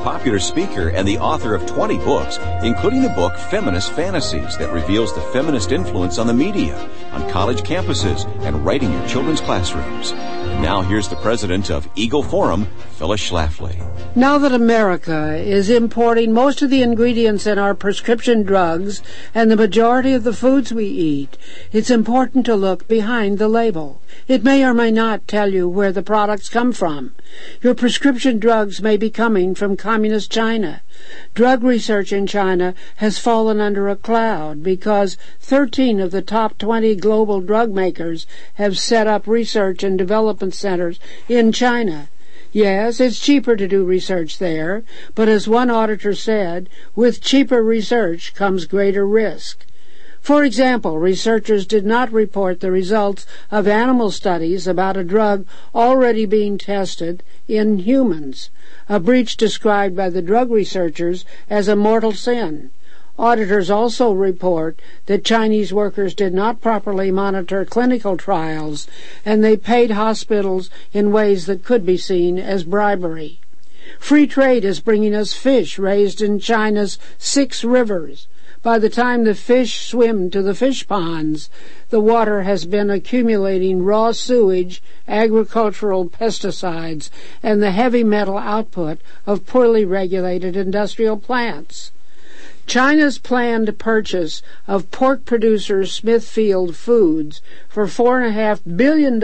popular speaker and the author of 20 books, including the book Feminist Fantasies that reveals the feminist influence on the media, on college campuses, and right in your children's classrooms. And now here's the president of Eagle Forum, Phyllis Schlafly. Now that America is importing most of the ingredients in our prescription drugs and the majority of the foods we eat, it's important to look behind the label. It may or may not tell you where the products come from. Your prescription drugs may be coming from communist China. Drug research in China has fallen under a cloud because 13 of the top 20 global drug makers have set up research and development centers in China. Yes, it's cheaper to do research there, but as one auditor said, with cheaper research comes greater risk. For example, researchers did not report the results of animal studies about a drug already being tested in humans, a breach described by the drug researchers as a mortal sin. Auditors also report that Chinese workers did not properly monitor clinical trials, and they paid hospitals in ways that could be seen as bribery. Free trade is bringing us fish raised in China's 6 rivers. By the time the fish swim to the fish ponds, the water has been accumulating raw sewage, agricultural pesticides, and the heavy metal output of poorly regulated industrial plants. China's planned purchase of pork producer Smithfield Foods for $4.5 billion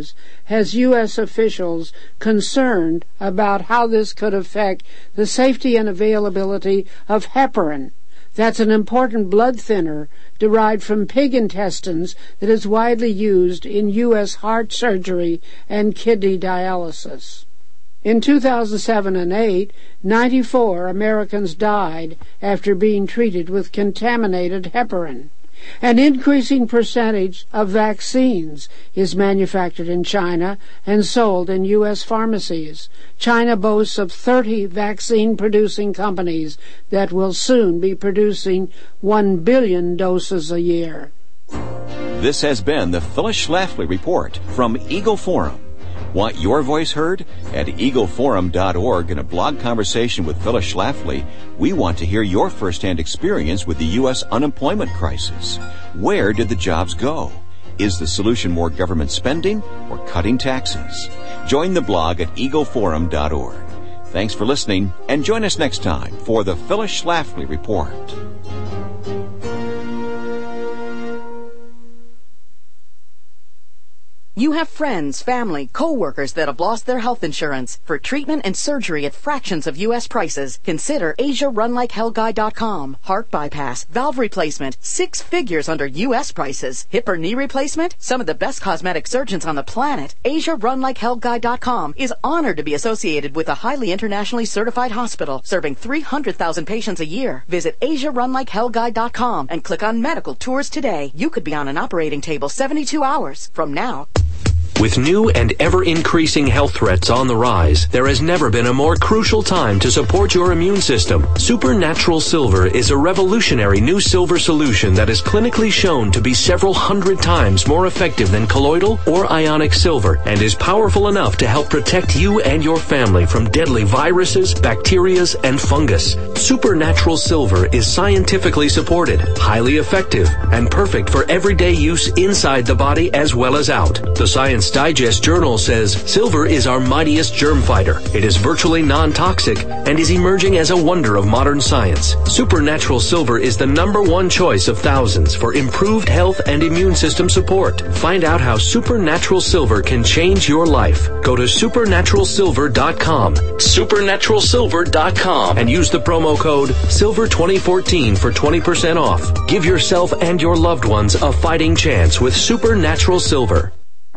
has U.S. officials concerned about how this could affect the safety and availability of heparin. That's an important blood thinner derived from pig intestines that is widely used in U.S. heart surgery and kidney dialysis. In 2007 and 2008, 94 Americans died after being treated with contaminated heparin. An increasing percentage of vaccines is manufactured in China and sold in U.S. pharmacies. China boasts of 30 vaccine-producing companies that will soon be producing 1 billion doses a year. This has been the Phyllis Schlafly Report from Eagle Forum. Want your voice heard? At eagleforum.org, in a blog conversation with Phyllis Schlafly, we want to hear your first-hand experience with the U.S. unemployment crisis. Where did the jobs go? Is the solution more government spending or cutting taxes? Join the blog at eagleforum.org. Thanks for listening, and join us next time for the Phyllis Schlafly Report. You have friends, family, co-workers that have lost their health insurance. For treatment and surgery at fractions of U.S. prices, consider AsiaRunLikeHellGuy.com. Heart bypass, valve replacement, 6 figures under U.S. prices. Hip or knee replacement, some of the best cosmetic surgeons on the planet. AsiaRunLikeHellGuy.com is honored to be associated with a highly internationally certified hospital serving 300,000 patients a year. Visit AsiaRunLikeHellGuy.com and click on Medical Tours today. You could be on an operating table 72 hours from now. With new and ever-increasing health threats on the rise, there has never been a more crucial time to support your immune system. Supernatural Silver is a revolutionary new silver solution that is clinically shown to be several hundred times more effective than colloidal or ionic silver and is powerful enough to help protect you and your family from deadly viruses, bacteria, and fungus. Supernatural Silver is scientifically supported, highly effective, and perfect for everyday use inside the body as well as out. The Science Digest Journal says silver is our mightiest germ fighter. It is virtually non-toxic and is emerging as a wonder of modern science. Supernatural Silver is the #1 choice of thousands for improved health and immune system support. Find out how Supernatural Silver can change your life. Go to supernaturalsilver.com, supernaturalsilver.com, and use the promo code SILVER2014 for 20% off. Give yourself and your loved ones a fighting chance with Supernatural Silver.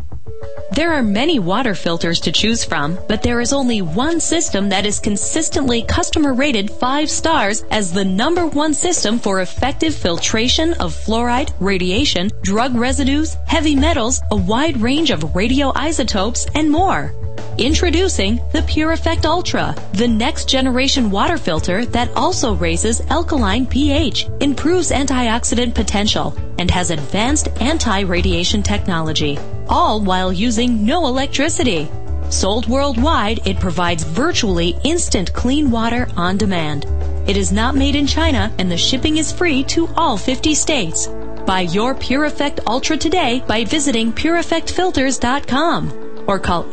There are many water filters to choose from, but there is only one system that is consistently customer rated 5 stars as the #1 system for effective filtration of fluoride, radiation, drug residues, heavy metals, a wide range of radioisotopes, and more. Introducing the Pure Effect Ultra, the next generation water filter that also raises alkaline pH, improves antioxidant potential, and has advanced anti-radiation technology, all while using no electricity. Sold worldwide, it provides virtually instant clean water on demand. It is not made in China, and the shipping is free to all 50 states. Buy your Pure Effect Ultra today by visiting PureEffectFilters.com or call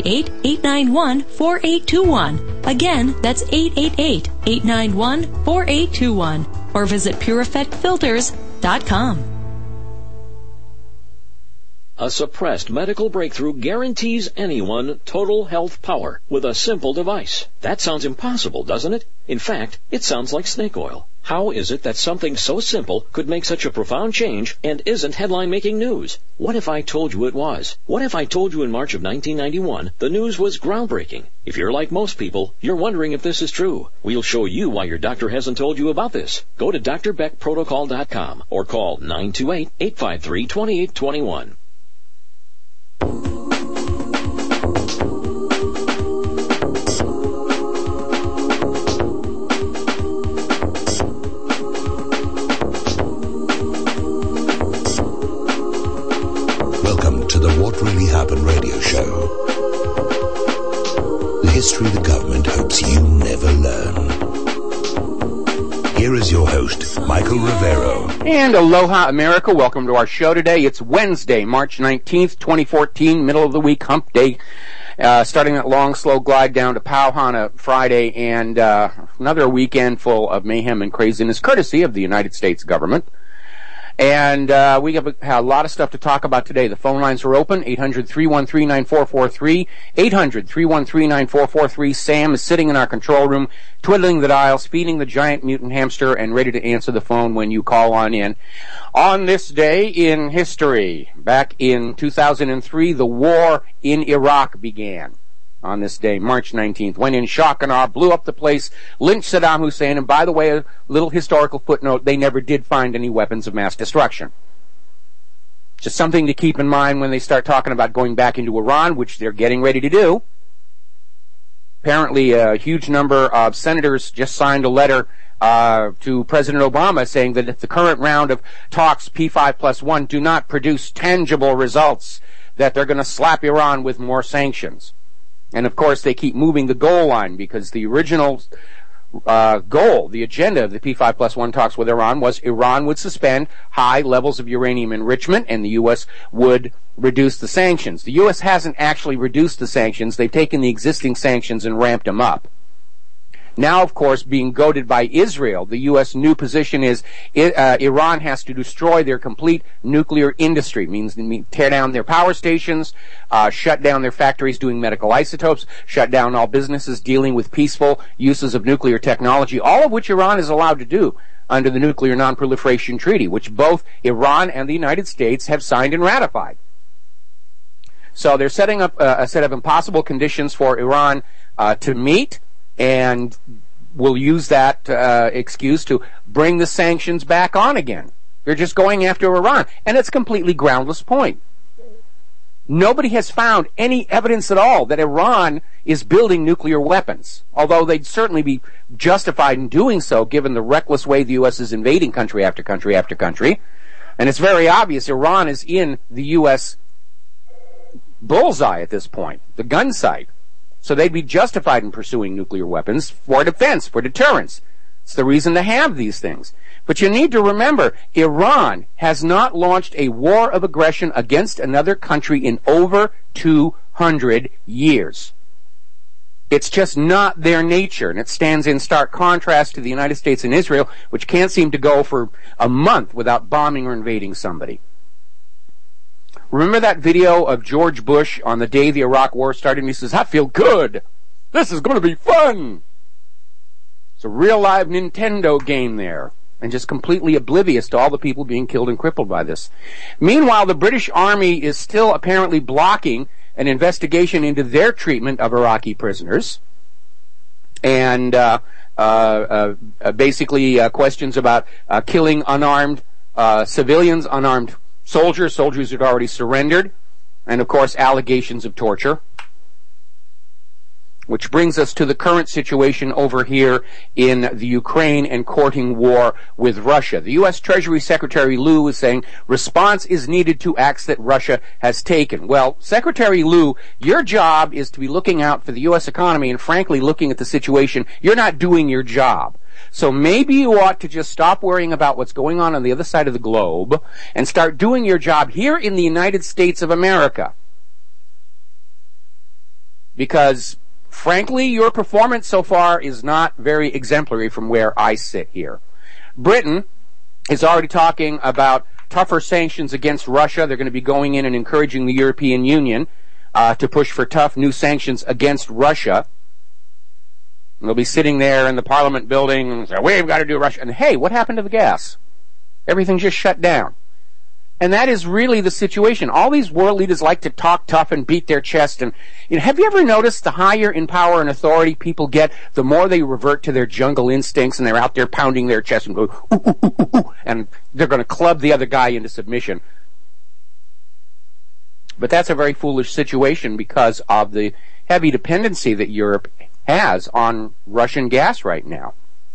888-891-4821. Again, that's 888-891-4821 or visit PureEffectFilters.com. A suppressed medical breakthrough guarantees anyone total health power with a simple device. That sounds impossible, doesn't it? In fact, it sounds like snake oil. How is it that something so simple could make such a profound change and isn't headline-making news? What if I told you it was? What if I told you in March of 1991 the news was groundbreaking? If you're like most people, you're wondering if this is true. We'll show you why your doctor hasn't told you about this. Go to drbeckprotocol.com or call 928-853-2821. Welcome to the What Really Happened radio show. The history the government hopes you never learn. Here is your host, Michael Rivero. And aloha, America. Welcome to our show today. It's Wednesday, March 19th, 2014, middle of the week, hump day. Starting that long, slow glide down to Pauhana Friday, and another weekend full of mayhem and craziness, courtesy of the United States government. And we have a lot of stuff to talk about today. The phone lines are open, 800-313-9443, 800-313-9443. Sam is sitting in our control room, twiddling the dials, feeding the giant mutant hamster, and ready to answer the phone when you call on in. On this day in history, back in 2003, the war in Iraq began. On this day, March 19th, went in shock and awe, blew up the place, lynched Saddam Hussein, and by the way, a little historical footnote, they never did find any weapons of mass destruction. Just something to keep in mind when they start talking about going back into Iran, which they're getting ready to do. Apparently, a huge number of senators just signed a letter to President Obama saying that if the current round of talks, P5+1, do not produce tangible results, that they're going to slap Iran with more sanctions. And, of course, they keep moving the goal line because the original goal, the agenda of the P5+1 talks with Iran was Iran would suspend high levels of uranium enrichment and the U.S. would reduce the sanctions. The U.S. hasn't actually reduced the sanctions. They've taken the existing sanctions and ramped them up. Now, of course, being goaded by Israel, the U.S. new position is Iran has to destroy their complete nuclear industry. Means tear down their power stations, shut down their factories doing medical isotopes, shut down all businesses dealing with peaceful uses of nuclear technology, all of which Iran is allowed to do under the Nuclear Non-Proliferation Treaty, which both Iran and the United States have signed and ratified. So they're setting up a set of impossible conditions for Iran to meet, and will use that excuse to bring the sanctions back on again. They're just going after Iran, and it's a completely groundless point. Nobody has found any evidence at all that Iran is building nuclear weapons, although they'd certainly be justified in doing so given the reckless way the U.S. is invading country after country after country. And it's very obvious Iran is in the U.S. bullseye at this point, the gun sight. So they'd be justified in pursuing nuclear weapons for defense, for deterrence. It's the reason to have these things. But you need to remember, Iran has not launched a war of aggression against another country in over 200 years. It's just not their nature, and it stands in stark contrast to the United States and Israel, which can't seem to go for a month without bombing or invading somebody. Remember that video of George Bush on the day the Iraq War started? And he says, I feel good. This is going to be fun. It's a real live Nintendo game there. And just completely oblivious to all the people being killed and crippled by this. Meanwhile, the British Army is still apparently blocking an investigation into their treatment of Iraqi prisoners. And basically questions about killing unarmed civilians, unarmed soldiers who had already surrendered, and of course allegations of torture. Which brings us to the current situation over here in the Ukraine and courting war with Russia. The U.S. Treasury Secretary Lew is saying response is needed to acts that Russia has taken. Well, Secretary Lew, your job is to be looking out for the U.S. economy and frankly looking at the situation. You're not doing your job. So maybe you ought to just stop worrying about what's going on the other side of the globe and start doing your job here in the United States of America. Because frankly, your performance so far is not very exemplary from where I sit here. Britain is already talking about tougher sanctions against Russia. They're going to be going in and encouraging the European Union to push for tough new sanctions against Russia. And they'll be sitting there in the Parliament building and say, we've got to do Russia. And hey, what happened to the gas? Everything just shut down. And that is really the situation. All these world leaders like to talk tough and beat their chest. And have you ever noticed the higher in power and authority people get, the more they revert to their jungle instincts and they're out there pounding their chest and go, ooh, ooh, ooh, ooh, ooh, and they're going to club the other guy into submission. But that's a very foolish situation because of the heavy dependency that Europe has on Russian gas right now.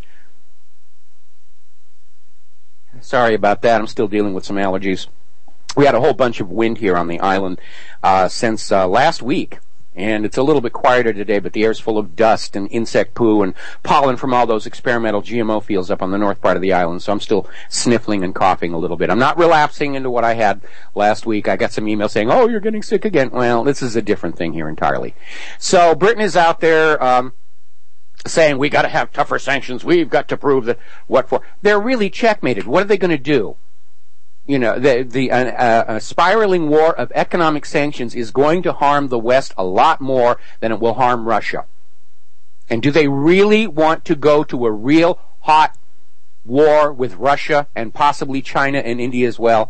Sorry about that. I'm still dealing with some allergies. We had a whole bunch of wind here on the island since last week, and it's a little bit quieter today, but the air's full of dust and insect poo and pollen from all those experimental GMO fields up on the north part of the island, so I'm still sniffling and coughing a little bit. I'm not relapsing into what I had last week. I got some emails saying, oh, you're getting sick again. Well, this is a different thing here entirely. So Britain is out there saying we got to have tougher sanctions. We've got to prove that what for. They're really checkmated. What are they going to do? You know, the spiraling war of economic sanctions is going to harm the West a lot more than it will harm Russia. And do they really want to go to a real hot war with Russia and possibly China and India as well?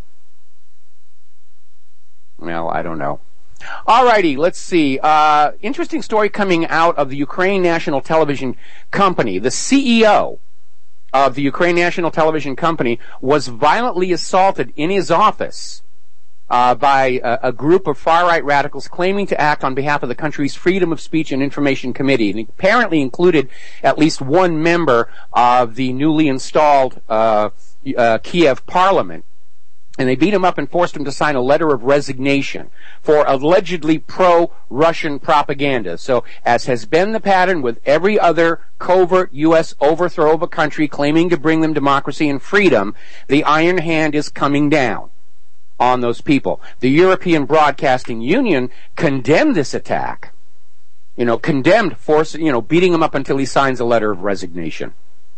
Well, I don't know. Alrighty, let's see. Interesting story coming out of the Ukraine National Television Company. The CEO of the Ukraine National Television Company was violently assaulted in his office by a group of far-right radicals claiming to act on behalf of the country's Freedom of Speech and Information Committee. And it apparently included at least one member of the newly installed Kiev parliament. And they beat him up and forced him to sign a letter of resignation for allegedly pro-Russian propaganda. So, as has been the pattern with every other covert U.S. overthrow of a country claiming to bring them democracy and freedom, the iron hand is coming down on those people. The European Broadcasting Union condemned this attack. Condemned beating him up until he signs a letter of resignation.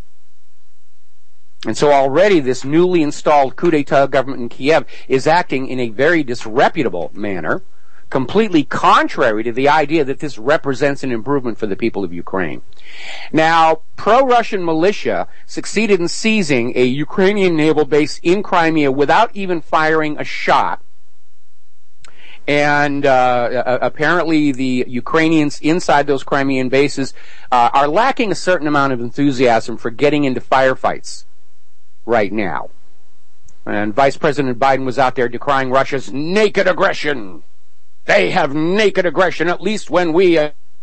And so already this newly installed coup d'etat government in Kiev is acting in a very disreputable manner, completely contrary to the idea that this represents an improvement for the people of Ukraine. Now, pro-Russian militia succeeded in seizing a Ukrainian naval base in Crimea without even firing a shot. And apparently the Ukrainians inside those Crimean bases are lacking a certain amount of enthusiasm for getting into firefights right now. And Vice President Biden was out there decrying Russia's naked aggression. They have naked aggression, at least when we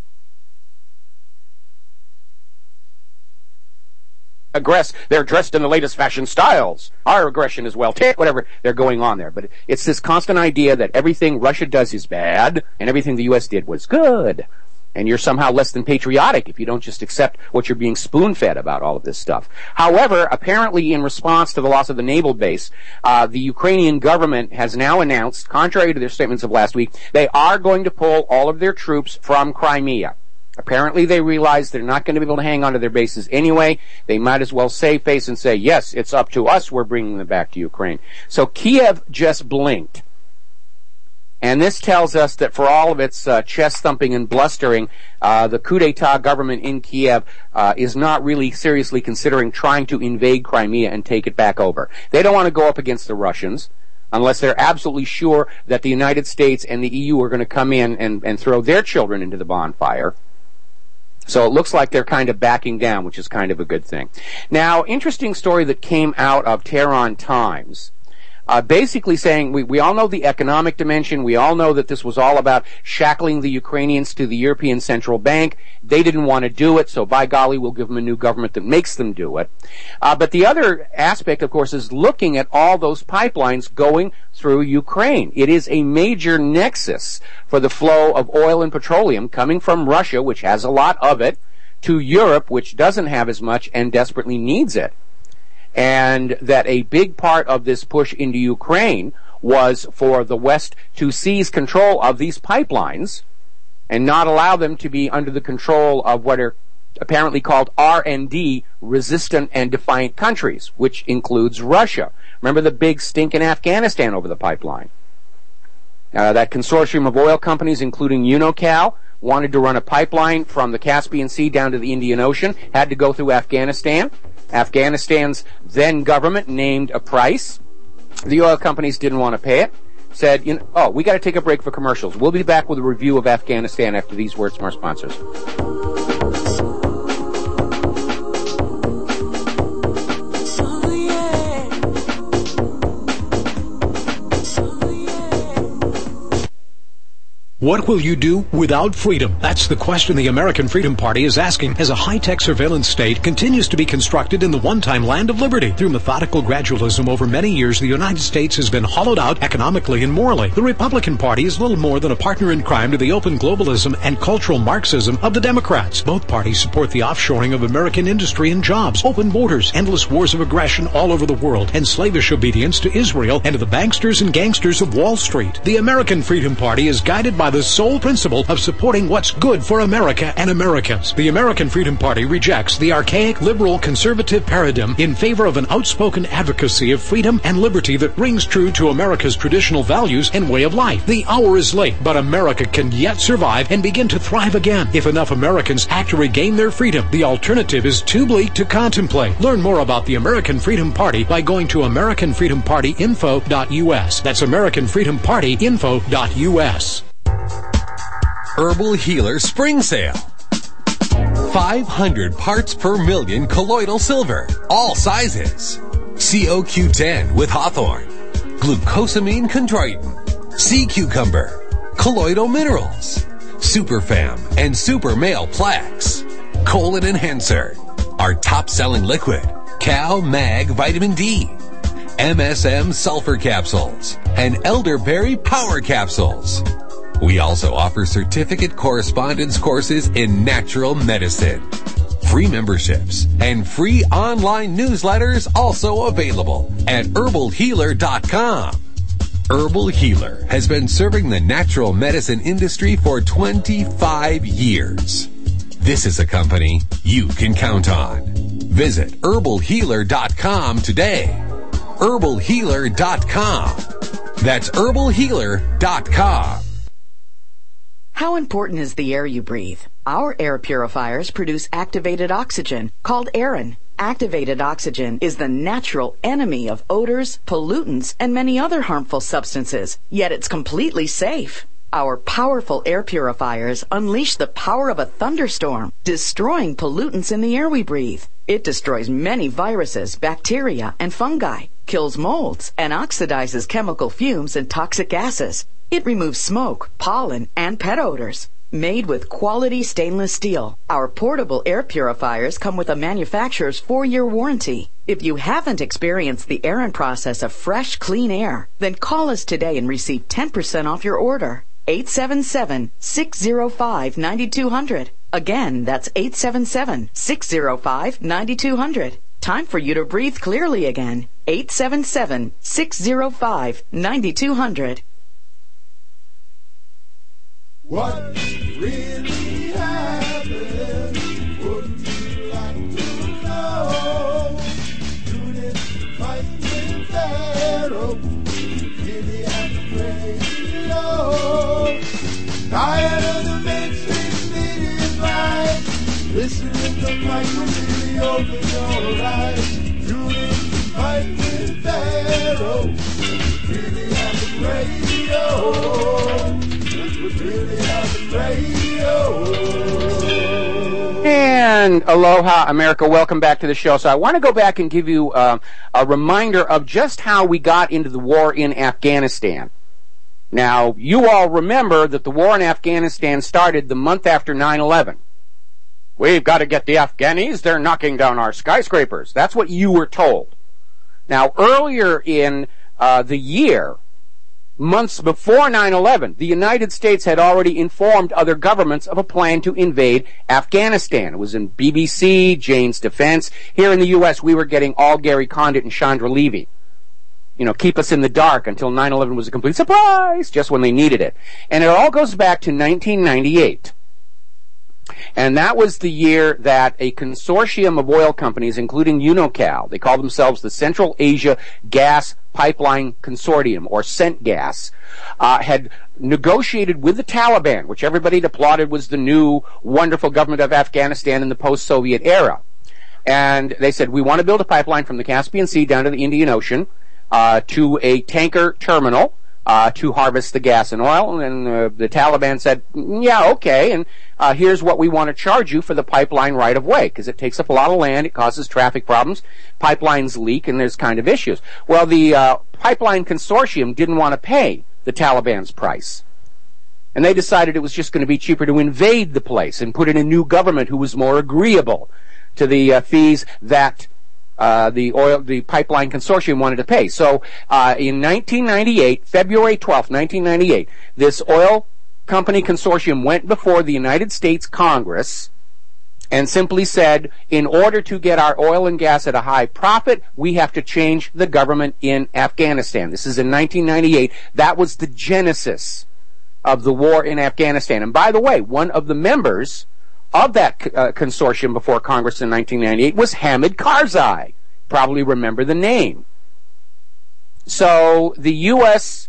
aggress, they're dressed in the latest fashion styles. Our aggression is well, whatever they're going on there. But it's this constant idea that everything Russia does is bad and everything the U.S. did was good. And you're somehow less than patriotic if you don't just accept what you're being spoon-fed about all of this stuff. However, apparently in response to the loss of the naval base, the Ukrainian government has now announced, contrary to their statements of last week, they are going to pull all of their troops from Crimea. Apparently they realize they're not going to be able to hang on to their bases anyway. They might as well save face and say, yes, it's up to us, we're bringing them back to Ukraine. So Kiev just blinked. And this tells us that for all of its chest-thumping and blustering, the coup d'etat government in Kiev is not really seriously considering trying to invade Crimea and take it back over. They don't want to go up against the Russians unless they're absolutely sure that the United States and the EU are going to come in and throw their children into the bonfire. So it looks like they're kind of backing down, which is kind of a good thing. Now, interesting story that came out of Tehran Times. basically saying we all know the economic dimension. We all know that this was all about shackling the Ukrainians to the European Central Bank. They didn't want to do it, so by golly, we'll give them a new government that makes them do it. But the other aspect, of course, is looking at all those pipelines going through Ukraine. It is a major nexus for the flow of oil and petroleum coming from Russia, which has a lot of it, to Europe, which doesn't have as much and desperately needs it. And that a big part of this push into Ukraine was for the West to seize control of these pipelines and not allow them to be under the control of what are apparently called R&D, resistant and defiant countries, which includes Russia. Remember the big stink in Afghanistan over the pipeline? That consortium of oil companies, including Unocal, wanted to run a pipeline from the Caspian Sea down to the Indian Ocean, had to go through Afghanistan. Afghanistan's then government named a price. The oil companies didn't want to pay it. Said, we got to take a break for commercials. We'll be back with a review of Afghanistan after these words from our sponsors. What will you do without freedom? That's the question the American Freedom Party is asking as a high-tech surveillance state continues to be constructed in the one-time land of liberty. Through methodical gradualism over many years, the United States has been hollowed out economically and morally. The Republican Party is little more than a partner in crime to the open globalism and cultural Marxism of the Democrats. Both parties support the offshoring of American industry and jobs, open borders, endless wars of aggression all over the world, and slavish obedience to Israel and to the banksters and gangsters of Wall Street. The American Freedom Party is guided by the sole principle of supporting what's good for America and Americans. The American Freedom Party rejects the archaic liberal conservative paradigm in favor of an outspoken advocacy of freedom and liberty that rings true to America's traditional values and way of life. The hour is late, but America can yet survive and begin to thrive again if enough Americans act to regain their freedom. The alternative is too bleak to contemplate. Learn more about the American Freedom Party by going to AmericanFreedomPartyInfo.us. That's AmericanFreedomPartyInfo.us. Herbal Healer Spring Sale. 500 parts per million colloidal silver, all sizes. COQ10 with hawthorn, glucosamine chondroitin, sea cucumber, colloidal minerals, superfam and super male plaques, colon enhancer, our top-selling liquid, Cal Mag Vitamin D, MSM sulfur capsules, and elderberry power capsules. We also offer certificate correspondence courses in natural medicine. Free memberships and free online newsletters also available at herbalhealer.com. Herbal Healer has been serving the natural medicine industry for 25 years. This is a company you can count on. Visit herbalhealer.com today. herbalhealer.com. That's herbalhealer.com. How important is the air you breathe? Our air purifiers produce activated oxygen, called Aerin. Activated oxygen is the natural enemy of odors, pollutants, and many other harmful substances, yet it's completely safe. Our powerful air purifiers unleash the power of a thunderstorm, destroying pollutants in the air we breathe. It destroys many viruses, bacteria, and fungi, kills molds, and oxidizes chemical fumes and toxic gases. It removes smoke, pollen, and pet odors. Made with quality stainless steel, our portable air purifiers come with a manufacturer's 4-year warranty. If you haven't experienced the Aerin process of fresh, clean air, then call us today and receive 10% off your order. 877-605-9200. Again, that's 877-605-9200. Time for you to breathe clearly again. 877-605-9200. What really happened? Wouldn't you like to know? Judith fighting with Pharaoh, really at the radio. Tired of the mainstream media fight. Listen to the micro, really open your eyes. Judith fighting with Pharaoh, really at the radio. And And aloha, America. Welcome back to the show. So I want to go back and give you a reminder of just how we got into the war in Afghanistan. Now, you all remember that the war in Afghanistan started the month after 9/11. We've got to get the Afghanis. They're knocking down our skyscrapers. That's what you were told. Now, earlier in the year, months before 9/11, the United States had already informed other governments of a plan to invade Afghanistan. It was in BBC, Jane's Defense. Here in the U.S., we were getting all Gary Condit and Chandra Levy. You know, keep us in the dark until 9/11 was a complete surprise, just when they needed it. And it all goes back to 1998. And that was the year that a consortium of oil companies, including Unocal, they call themselves the Central Asia Gas Pipeline Consortium, or CENTGAS, had negotiated with the Taliban, which everybody applauded was the new wonderful government of Afghanistan in the post-Soviet era. And they said, we want to build a pipeline from the Caspian Sea down to the Indian Ocean to a tanker terminal to harvest the gas and oil. And the Taliban said, yeah, okay, and here's what we want to charge you for the pipeline right of way, because it takes up a lot of land, it causes traffic problems, pipelines leak, and there's kind of issues. Well, the pipeline consortium didn't want to pay the Taliban's price. And they decided it was just going to be cheaper to invade the place and put in a new government who was more agreeable to the fees that the pipeline consortium wanted to pay. So in 1998, February 12th, 1998, this oil company consortium went before the United States Congress and simply said, in order to get our oil and gas at a high profit, we have to change the government in Afghanistan. This is in 1998. That was the genesis of the war in Afghanistan. And by the way, one of the members of that consortium before Congress in 1998 was Hamid Karzai. Probably remember the name. So the U.S.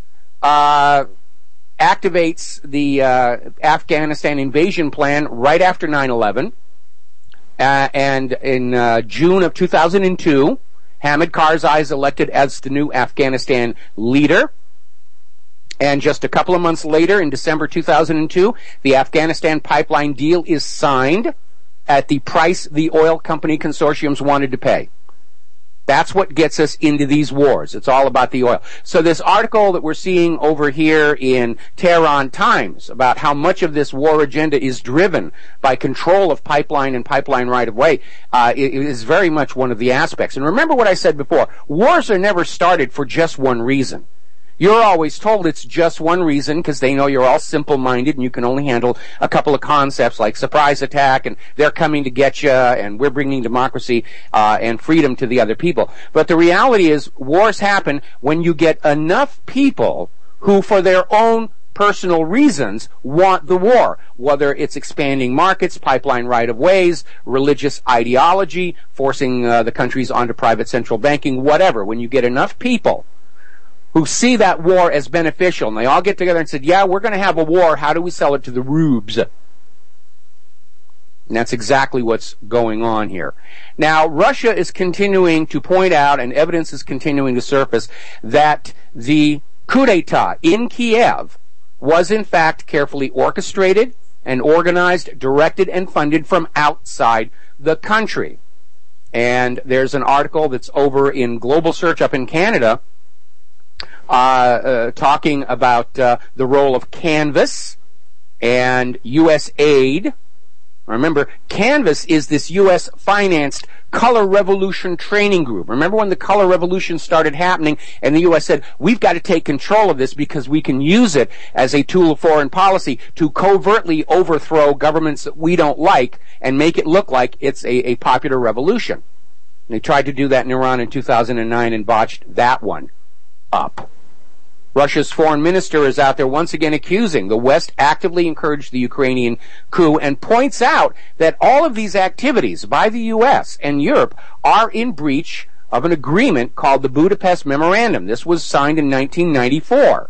activates the Afghanistan invasion plan right after 9/11. And in June of 2002, Hamid Karzai is elected as the new Afghanistan leader. And just a couple of months later, in December 2002, the Afghanistan pipeline deal is signed at the price the oil company consortiums wanted to pay. That's what gets us into these wars. It's all about the oil. So this article that we're seeing over here in Tehran Times about how much of this war agenda is driven by control of pipeline and pipeline right-of-way is very much one of the aspects. And remember what I said before. Wars are never started for just one reason. You're always told it's just one reason because they know you're all simple-minded and you can only handle a couple of concepts like surprise attack and they're coming to get you and we're bringing democracy and freedom to the other people. But the reality is wars happen when you get enough people who, for their own personal reasons, want the war, whether it's expanding markets, pipeline right-of-ways, religious ideology, forcing the countries onto private central banking, whatever. When you get enough people who see that war as beneficial, and they all get together and said, yeah, we're going to have a war, how do we sell it to the rubes? And that's exactly what's going on here. Now, Russia is continuing to point out, and evidence is continuing to surface, that the coup d'etat in Kiev was in fact carefully orchestrated and organized, directed, and funded from outside the country. And there's an article that's over in Global Search up in Canada talking about the role of Canvas and U.S. aid. Remember, Canvas is this U.S.-financed Color Revolution training group. Remember when the Color Revolution started happening and the U.S. said, we've got to take control of this because we can use it as a tool of foreign policy to covertly overthrow governments that we don't like and make it look like it's a popular revolution. And they tried to do that in Iran in 2009 and botched that one up. Russia's foreign minister is out there once again accusing the West actively encouraged the Ukrainian coup and points out that all of these activities by the U.S. and Europe are in breach of an agreement called the Budapest Memorandum. This was signed in 1994,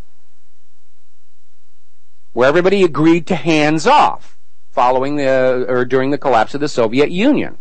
where everybody agreed to hands off following during the collapse of the Soviet Union.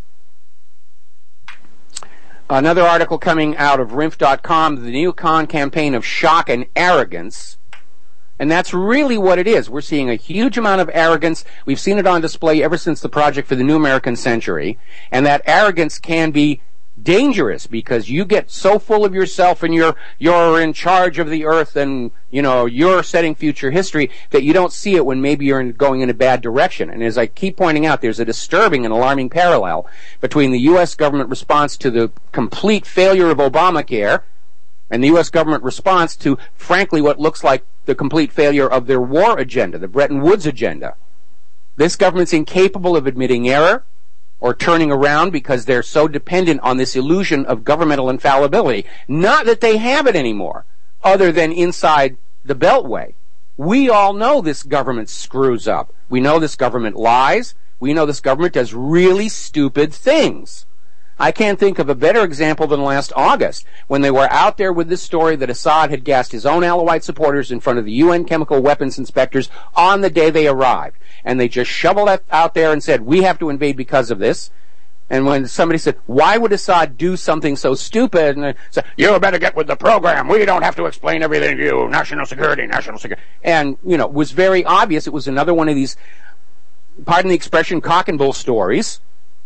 Another article coming out of RINF.com, the neocon campaign of shock and arrogance And that's really what it is. We're seeing a huge amount of arrogance. We've seen it on display ever since the Project for the New American Century. And that arrogance can be dangerous because you get so full of yourself and you're in charge of the earth and, you're setting future history that you don't see it when maybe you're going in a bad direction. And as I keep pointing out, there's a disturbing and alarming parallel between the U.S. government response to the complete failure of Obamacare and the U.S. government response to, frankly, what looks like the complete failure of their war agenda, the Bretton Woods agenda. This government's incapable of admitting error or turning around because they're so dependent on this illusion of governmental infallibility. Not that they have it anymore, other than inside the Beltway. We all know this government screws up. We know this government lies. We know this government does really stupid things. I can't think of a better example than last August, when they were out there with this story that Assad had gassed his own Alawite supporters in front of the UN chemical weapons inspectors on the day they arrived. And they just shoveled it out there and said, we have to invade because of this. And when somebody said, why would Assad do something so stupid? And they said, you better get with the program. We don't have to explain everything to you. National security, national security. And, it was very obvious. It was another one of these, pardon the expression, cock and bull stories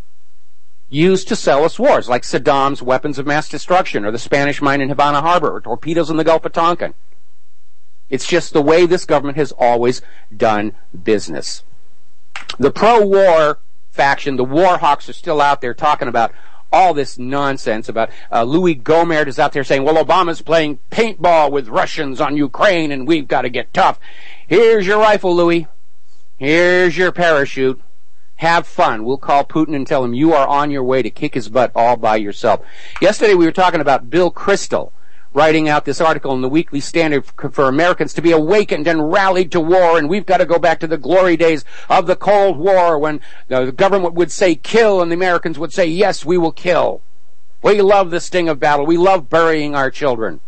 used to sell us wars, like Saddam's weapons of mass destruction, or the Spanish mine in Havana Harbor, or torpedoes in the Gulf of Tonkin. It's just the way this government has always done business. The pro-war faction, the war hawks, are still out there talking about all this nonsense about Louis Gohmert is out there saying, well, Obama's playing paintball with Russians on Ukraine and we've got to get tough. Here's your rifle, Louis. Here's your parachute. Have fun. We'll call Putin and tell him you are on your way to kick his butt all by yourself. Yesterday we were talking about Bill Kristol writing out this article in the Weekly Standard for Americans to be awakened and rallied to war, and we've got to go back to the glory days of the Cold War when the government would say kill and the Americans would say yes, we will kill. We love the sting of battle. We love burying our children.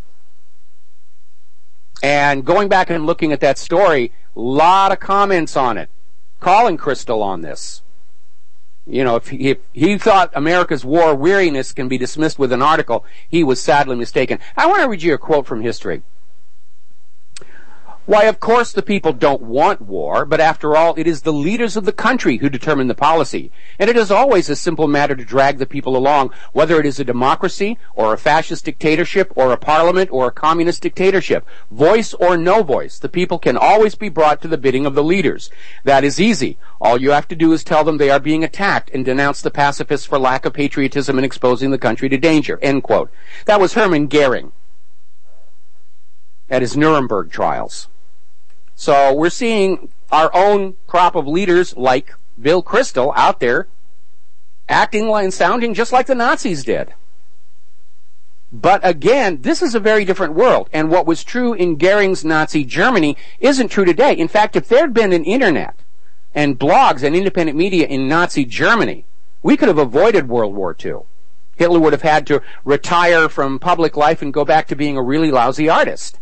And going back and looking at that story, a lot of comments on it, calling Kristol on this. If he thought America's war weariness can be dismissed with an article, he was sadly mistaken. I want to read you a quote from history. Why, of course the people don't want war, but after all, it is the leaders of the country who determine the policy. And it is always a simple matter to drag the people along, whether it is a democracy, or a fascist dictatorship, or a parliament, or a communist dictatorship. Voice or no voice, the people can always be brought to the bidding of the leaders. That is easy. All you have to do is tell them they are being attacked and denounce the pacifists for lack of patriotism and exposing the country to danger. End quote. That was Hermann Goering at his Nuremberg trials. So we're seeing our own crop of leaders like Bill Kristol out there acting and sounding just like the Nazis did. But again, this is a very different world. And what was true in Goering's Nazi Germany isn't true today. In fact, if there had been an internet and blogs and independent media in Nazi Germany, we could have avoided World War II. Hitler would have had to retire from public life and go back to being a really lousy artist.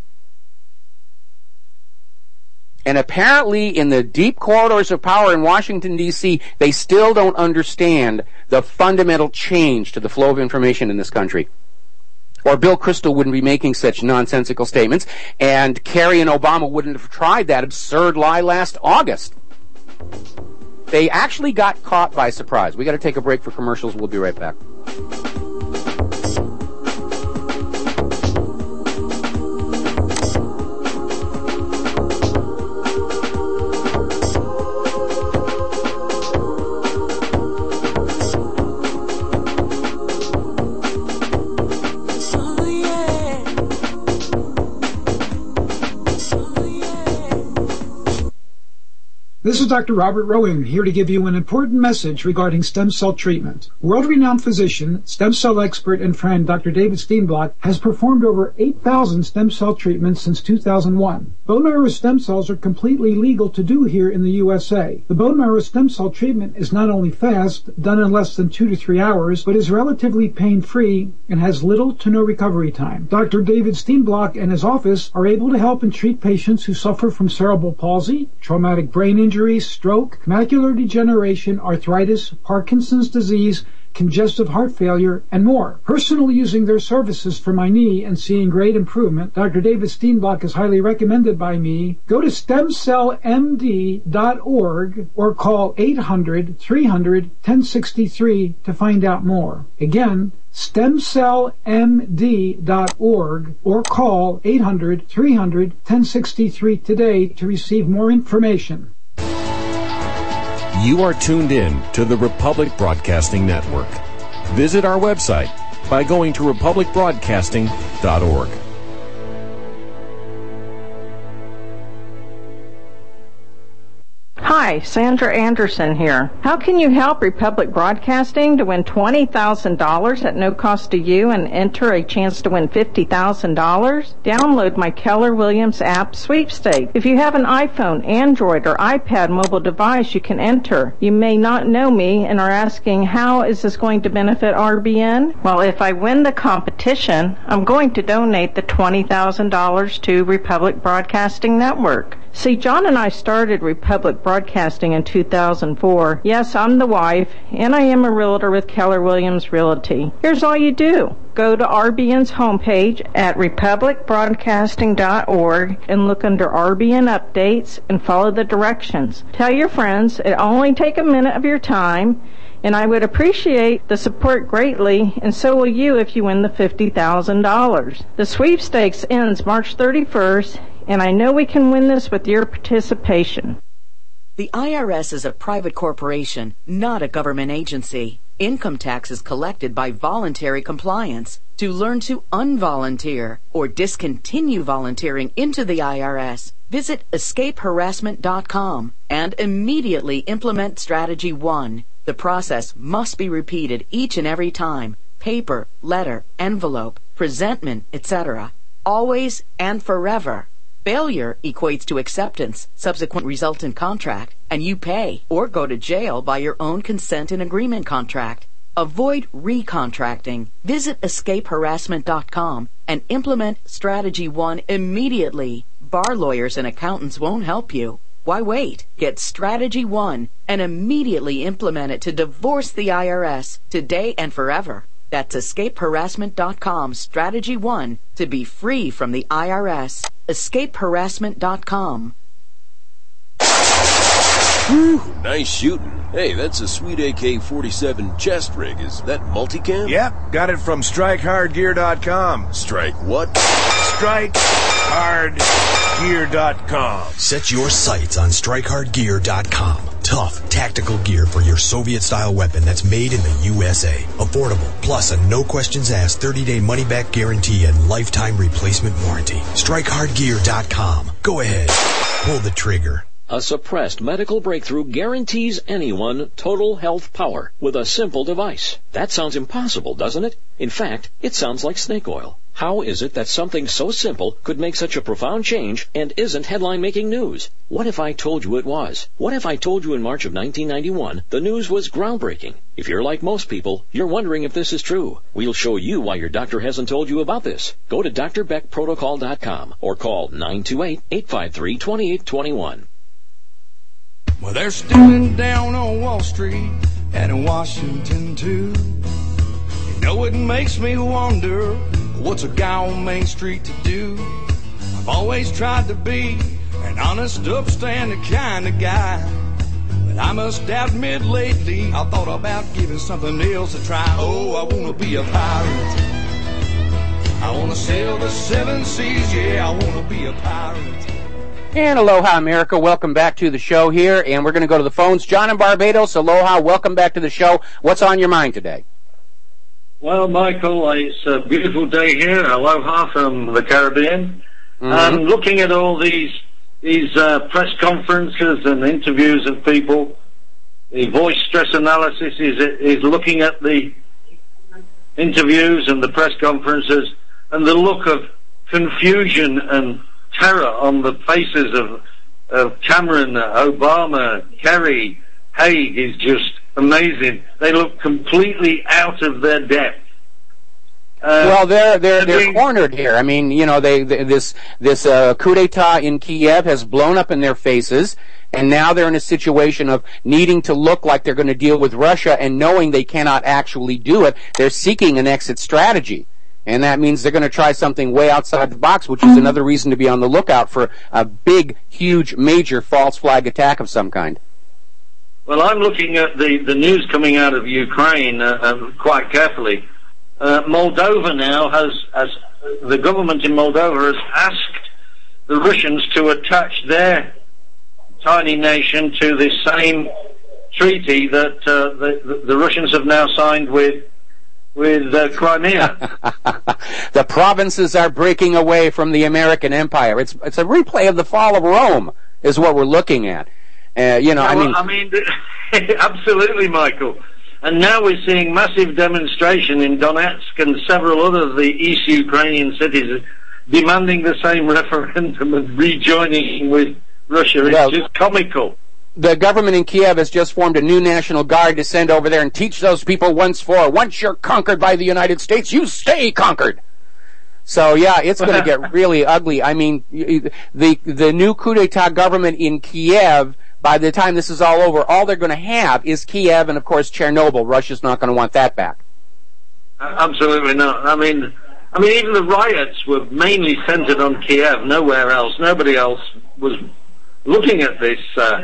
And apparently in the deep corridors of power in Washington, D.C., they still don't understand the fundamental change to the flow of information in this country. Or Bill Kristol wouldn't be making such nonsensical statements, and Kerry and Obama wouldn't have tried that absurd lie last August. They actually got caught by surprise. We got to take a break for commercials. We'll be right back. This is Dr. Robert Rowan, here to give you an important message regarding stem cell treatment. World-renowned physician, stem cell expert, and friend Dr. David Steenblock has performed over 8,000 stem cell treatments since 2001. Bone marrow stem cells are completely legal to do here in the USA. The bone marrow stem cell treatment is not only fast, done in less than 2 to 3 hours, but is relatively pain-free and has little to no recovery time. Dr. David Steenblock and his office are able to help and treat patients who suffer from cerebral palsy, traumatic brain injury, stroke, macular degeneration, arthritis, Parkinson's disease, congestive heart failure, and more. Personally using their services for my knee and seeing great improvement, Dr. David Steenblock is highly recommended by me. Go to stemcellmd.org or call 800-300-1063 to find out more. Again, stemcellmd.org or call 800-300-1063 today to receive more information. You are tuned in to the Republic Broadcasting Network. Visit our website by going to republicbroadcasting.org. Hi, Sandra Anderson here. How can you help Republic Broadcasting to win $20,000 at no cost to you and enter a chance to win $50,000? Download my Keller Williams app sweepstakes. If you have an iPhone, Android, or iPad mobile device, you can enter. You may not know me and are asking, how is this going to benefit RBN? Well, if I win the competition, I'm going to donate the $20,000 to Republic Broadcasting Network. See, John and I started Republic Broadcasting in 2004. Yes, I'm the wife, and I am a realtor with Keller Williams Realty. Here's all you do. Go to RBN's homepage at republicbroadcasting.org and look under RBN Updates and follow the directions. Tell your friends it only take a minute of your time, and I would appreciate the support greatly, and so will you if you win the $50,000. The sweepstakes ends March 31st, and I know we can win this with your participation. The IRS is a private corporation, not a government agency. Income tax is collected by voluntary compliance. To learn to unvolunteer or discontinue volunteering into the IRS, visit escapeharassment.com and immediately implement Strategy 1. The process must be repeated each and every time. Paper, letter, envelope, presentment, etc. Always and forever. Failure equates to acceptance, subsequent resultant contract, and you pay or go to jail by your own consent and agreement contract. Avoid recontracting. Visit escapeharassment.com and implement Strategy 1 immediately. Bar lawyers and accountants won't help you. Why wait? Get Strategy 1 and immediately implement it to divorce the IRS today and forever. That's escapeharassment.com, Strategy 1, to be free from the IRS. Escapeharassment.com. Whew, nice shooting. Hey, that's a sweet AK-47 chest rig. Is that multicam? Yep, got it from StrikeHardGear.com. Strike what? StrikeHardGear.com. Set your sights on StrikeHardGear.com. Tough, tactical gear for your Soviet-style weapon that's made in the USA. Affordable, plus a no-questions-asked 30-day money-back guarantee and lifetime replacement warranty. StrikeHardGear.com. Go ahead. Pull the trigger. A suppressed medical breakthrough guarantees anyone total health power with a simple device. That sounds impossible, doesn't it? In fact, it sounds like snake oil. How is it that something so simple could make such a profound change and isn't headline-making news? What if I told you it was? What if I told you in March of 1991 the news was groundbreaking? If you're like most people, you're wondering if this is true. We'll show you why your doctor hasn't told you about this. Go to drbeckprotocol.com or call 928-853-2821. Well, they're stealing down on Wall Street and in Washington, too. You know, it makes me wonder, what's a guy on Main Street to do? I've always tried to be an honest, upstanding kind of guy. But I must admit lately, I thought about giving something else a try. Oh, I want to be a pirate. I want to sail the seven seas, yeah, I want to be a pirate. And aloha, America. Welcome back to the show here, and we're going to go to the phones. John in Barbados, aloha. Welcome back to the show. What's on your mind today? Well, Michael, it's a beautiful day here. Aloha from the Caribbean. Mm-hmm. And looking at all these press conferences and interviews of people, the voice stress analysis is looking at the interviews and the press conferences, and the look of confusion and terror on the faces of Cameron, Obama, Kerry, Haig is just amazing. They look completely out of their depth. Well, they're cornered here. I mean, you know, this coup d'état in Kiev has blown up in their faces. And now they're in a situation of needing to look like they're going to deal with Russia and knowing they cannot actually do it. They're seeking an exit strategy. And that means they're going to try something way outside the box, which is another reason to be on the lookout for a big, huge, major false flag attack of some kind. Well, I'm looking at the news coming out of Ukraine quite carefully. Moldova now the government in Moldova has asked the Russians to attach their tiny nation to this same treaty that the Russians have now signed with Crimea. The provinces are breaking away from the American empire. It's a replay of the fall of Rome, is what we're looking at. Absolutely, Michael. And now we're seeing massive demonstration in Donetsk and several other of the East Ukrainian cities demanding the same referendum and rejoining with Russia. It's just comical. The government in Kiev has just formed a new National Guard to send over there and teach those people once you're conquered by the United States, you stay conquered. So, yeah, it's going to get really ugly. I mean, the new coup d'etat government in Kiev, by the time this is all over, all they're going to have is Kiev and, of course, Chernobyl. Russia's not going to want that back. Absolutely not. I mean, even the riots were mainly centered on Kiev, nowhere else. Nobody else was looking at this.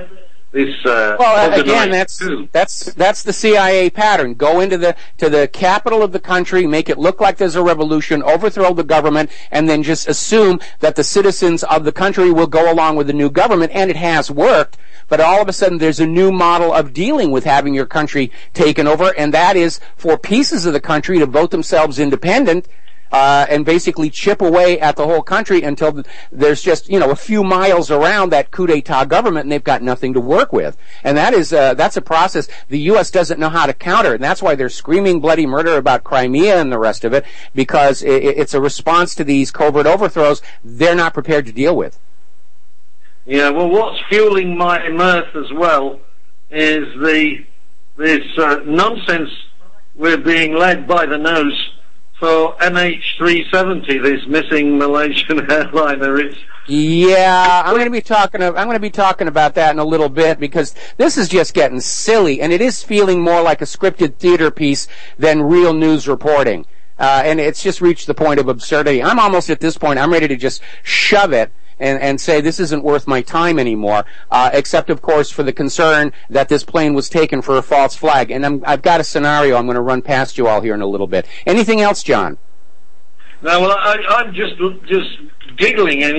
Well, again, that's the CIA pattern. Go into the capital of the country, make it look like there's a revolution, overthrow the government, and then just assume that the citizens of the country will go along with the new government. And it has worked. But all of a sudden, there's a new model of dealing with having your country taken over, and that is for pieces of the country to vote themselves independent. And basically chip away at the whole country until there's just, a few miles around that coup d'etat government and they've got nothing to work with. And that's a process the U.S. doesn't know how to counter. And that's why they're screaming bloody murder about Crimea and the rest of it, because it's a response to these covert overthrows they're not prepared to deal with. Yeah, well, what's fueling my mirth as well is this nonsense we're being led by the nose for MH370, this missing Malaysian airliner. I'm going to be talking about that in a little bit, because this is just getting silly, and it is feeling more like a scripted theater piece than real news reporting. And it's just reached the point of absurdity. I'm almost at this point, I'm ready to just shove it and say this isn't worth my time anymore, except, of course, for the concern that this plane was taken for a false flag. And I've got a scenario I'm going to run past you all here in a little bit. Anything else, John? No, well, I'm just giggling, and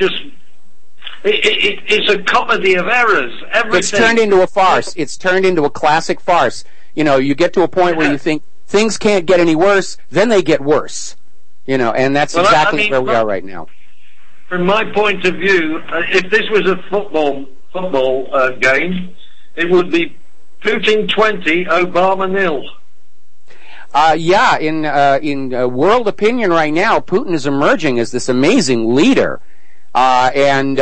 it's a comedy of errors. Everything. It's turned into a farce. It's turned into a classic farce. You get to a point where you think things can't get any worse, then they get worse. And that's exactly where we are right now. From my point of view, if this was a football game, it would be Putin 20, Obama 0. In world opinion right now, Putin is emerging as this amazing leader. Both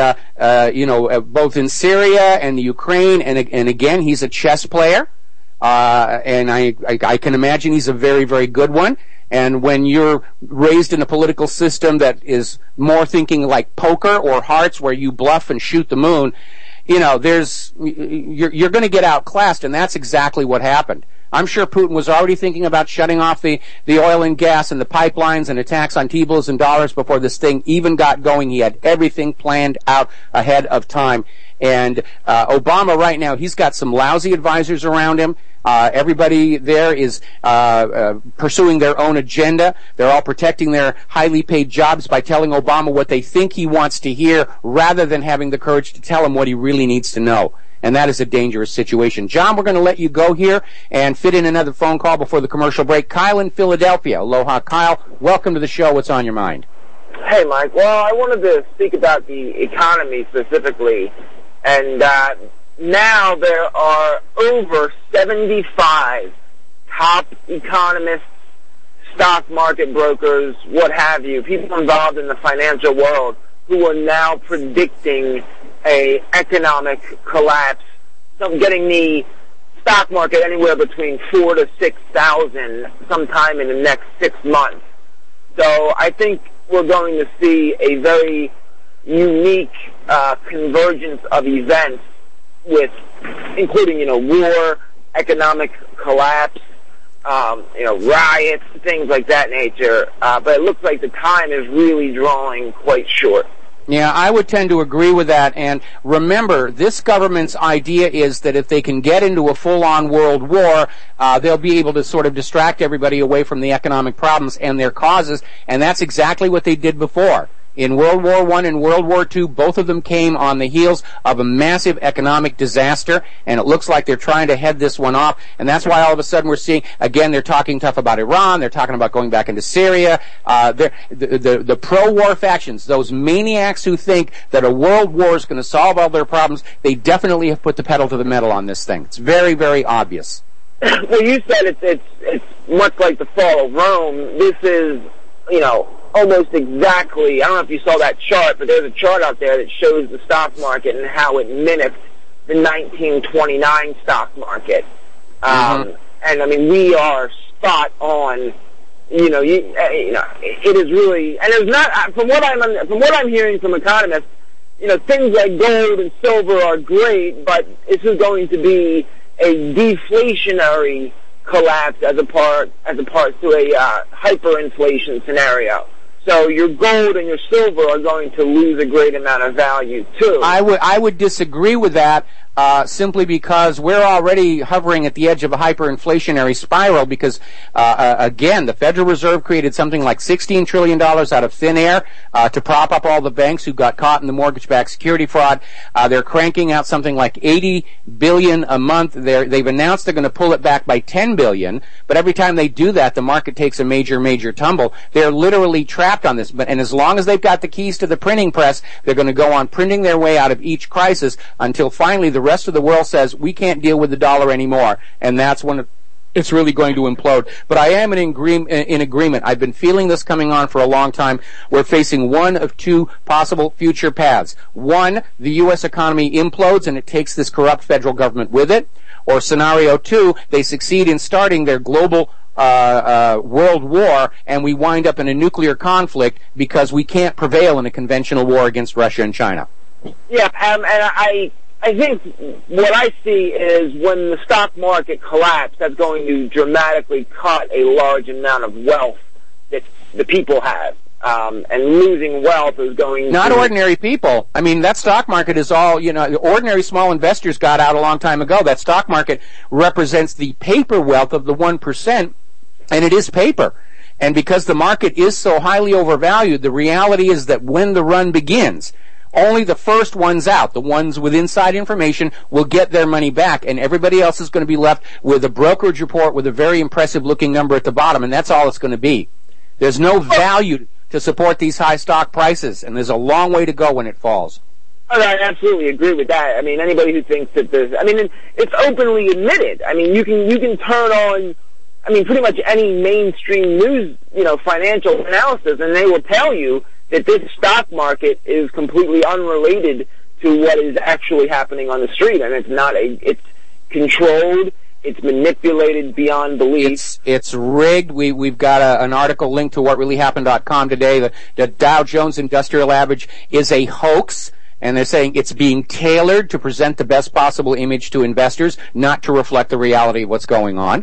in Syria and the Ukraine, and again, he's a chess player. And I can imagine he's a very, very good one. And when you're raised in a political system that is more thinking like poker or hearts, where you bluff and shoot the moon, you're going to get outclassed, and that's exactly what happened. I'm sure Putin was already thinking about shutting off the oil and gas and the pipelines and attacks on T-bills and dollars before this thing even got going. He had everything planned out ahead of time. And Obama right now, he's got some lousy advisors around him. Everybody there is pursuing their own agenda. They're all protecting their highly paid jobs by telling Obama what they think he wants to hear, rather than having the courage to tell him what he really needs to know. And that is a dangerous situation. John, we're going to let you go here and fit in another phone call before the commercial break. Kyle in Philadelphia. Aloha, Kyle. Welcome to the show. What's on your mind? Hey, Mike. Well, I wanted to speak about the economy specifically. And now there are over 75 top economists, stock market brokers, what have you, people involved in the financial world who are now predicting a economic collapse, getting the stock market anywhere between 4,000 to 6,000 sometime in the next 6 months. So I think we're going to see a very unique convergence of events with, including, war, economic collapse, riots, things like that nature. But it looks like the time is really drawing quite short. Yeah, I would tend to agree with that. And remember, this government's idea is that if they can get into a full-on world war, they'll be able to sort of distract everybody away from the economic problems and their causes. And that's exactly what they did before. In World War I and World War II, both of them came on the heels of a massive economic disaster, and it looks like they're trying to head this one off. And that's why all of a sudden we're seeing, again, they're talking tough about Iran, they're talking about going back into Syria. The pro-war factions, those maniacs who think that a world war is going to solve all their problems, they definitely have put the pedal to the metal on this thing. It's very, very obvious. Well, you said it's much like the fall of Rome. This is, almost exactly, I don't know if you saw that chart, but there's a chart out there that shows the stock market and how it mimics the 1929 stock market. And I mean, we are spot on. It is really, and it's not, from what I'm hearing from economists, things like gold and silver are great, but this is going to be a deflationary collapse as opposed to a hyperinflation scenario. So your gold and your silver are going to lose a great amount of value too. I would disagree with that. Simply because we're already hovering at the edge of a hyperinflationary spiral because, again, the Federal Reserve created something like $16 trillion out of thin air to prop up all the banks who got caught in the mortgage-backed security fraud. They're cranking out something like $80 billion a month. They've announced they're going to pull it back by $10 billion, but every time they do that, the market takes a major, major tumble. They're literally trapped on this, and as long as they've got the keys to the printing press, they're going to go on printing their way out of each crisis until finally the rest of the world says we can't deal with the dollar anymore, and that's when it's really going to implode. But I am in agreement. I've been feeling this coming on for a long time. We're facing one of two possible future paths. One, the U.S. economy implodes and it takes this corrupt federal government with it. Or scenario two, they succeed in starting their global world war, and we wind up in a nuclear conflict because we can't prevail in a conventional war against Russia and China. Yeah, and I think what I see is when the stock market collapses, that's going to dramatically cut a large amount of wealth that the people have. And losing wealth is going Not ordinary people. I mean, that stock market is all, ordinary small investors got out a long time ago. That stock market represents the paper wealth of the 1%, and it is paper. And because the market is so highly overvalued, the reality is that when the run begins, only the first ones out, the ones with inside information, will get their money back, and everybody else is going to be left with a brokerage report with a very impressive-looking number at the bottom, and that's all it's going to be. There's no value to support these high stock prices, and there's a long way to go when it falls. I absolutely agree with that. I mean, anybody who thinks that it's openly admitted. I mean, you can turn on, pretty much any mainstream news, financial analysis, and they will tell you that this stock market is completely unrelated to what is actually happening on the street, and it's controlled, it's manipulated beyond belief. It's rigged. We've got an article linked to whatreallyhappened.com today. The Dow Jones Industrial Average is a hoax, and they're saying it's being tailored to present the best possible image to investors, not to reflect the reality of what's going on.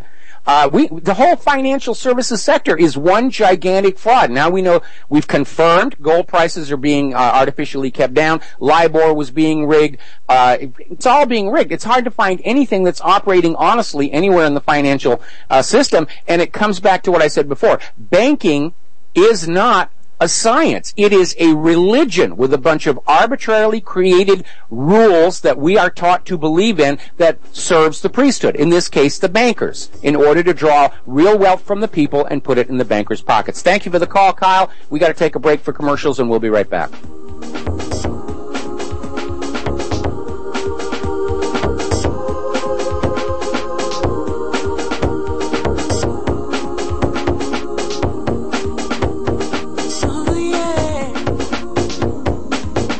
The whole financial services sector is one gigantic fraud. Now we know, we've confirmed gold prices are being artificially kept down. LIBOR was being rigged. It's all being rigged. It's hard to find anything that's operating honestly anywhere in the financial system. And it comes back to what I said before. Banking is not a science. It is a religion with a bunch of arbitrarily created rules that we are taught to believe in that serves the priesthood, in this case the bankers, in order to draw real wealth from the people and put it in the bankers' pockets. Thank you for the call, Kyle. We got to take a break for commercials and we'll be right back.